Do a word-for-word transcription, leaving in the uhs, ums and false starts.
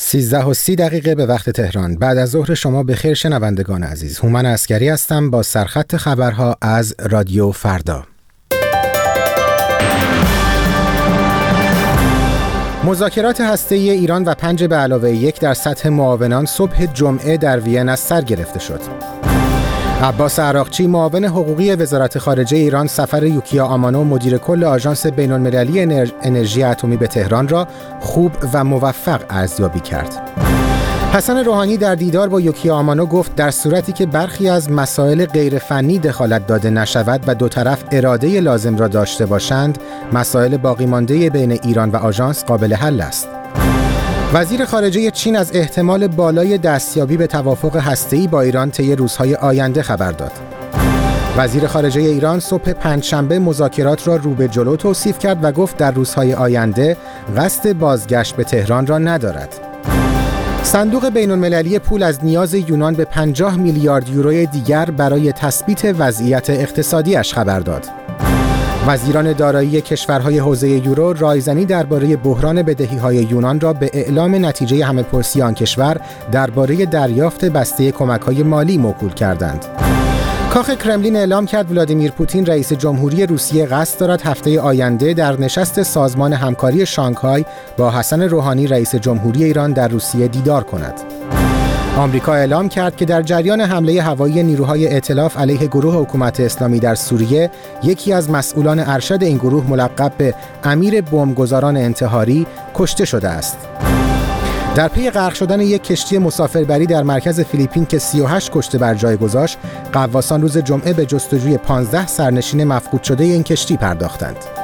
سیزده و سی دقیقه به وقت تهران. بعد از ظهر شما بخیر شنوندگان عزیز. هومن عسکری هستم با سرخط خبرها از رادیو فردا. مذاکرات هسته‌ای ایران و پنج به علاوه یک در سطح معاونان صبح جمعه در وین از سر گرفته شد. عباس عراقچی معاون حقوقی وزارت خارجه ایران سفر یوکیا آمانو مدیر کل آژانس بین‌المللی انرژی اتمی به تهران را خوب و موفق ارزیابی کرد. حسن روحانی در دیدار با یوکیا آمانو گفت در صورتی که برخی از مسائل غیرفنی دخالت داده نشود و دو طرف اراده لازم را داشته باشند، مسائل باقی مانده بین ایران و آژانس قابل حل است. وزیر خارجه چین از احتمال بالای دستیابی به توافق هسته‌ای با ایران طی روزهای آینده خبر داد. وزیر خارجه ایران صبح پنجشنبه مذاکرات را رو به جلو توصیف کرد و گفت در روزهای آینده قصد بازگشت به تهران را ندارد. صندوق بین‌المللی پول از نیاز یونان به پنجاه میلیارد یورو دیگر برای تثبیت وضعیت اقتصادیش خبر داد. وزیران دارایی کشورهای حوزه یورو رایزنی درباره بحران بدهی‌های یونان را به اعلام نتیجه همه‌پرسی آن کشور درباره دریافت بسته کمک‌های مالی موکول کردند. کاخ کرملین اعلام کرد ولادیمیر پوتین رئیس جمهوری روسیه قصد دارد هفته آینده در نشست سازمان همکاری شانگهای با حسن روحانی رئیس جمهوری ایران در روسیه دیدار کند. آمریکا اعلام کرد که در جریان حمله هوایی نیروهای ائتلاف علیه گروه حکومت اسلامی در سوریه، یکی از مسئولان ارشد این گروه ملقب به امیر بمبگذاران انتحاری کشته شده است. در پی غرق شدن یک کشتی مسافربری در مرکز فیلیپین که سی و هشت کشته بر جای گذاشت، غواصان روز جمعه به جستجوی پانزده سرنشین مفقود شده این کشتی پرداختند.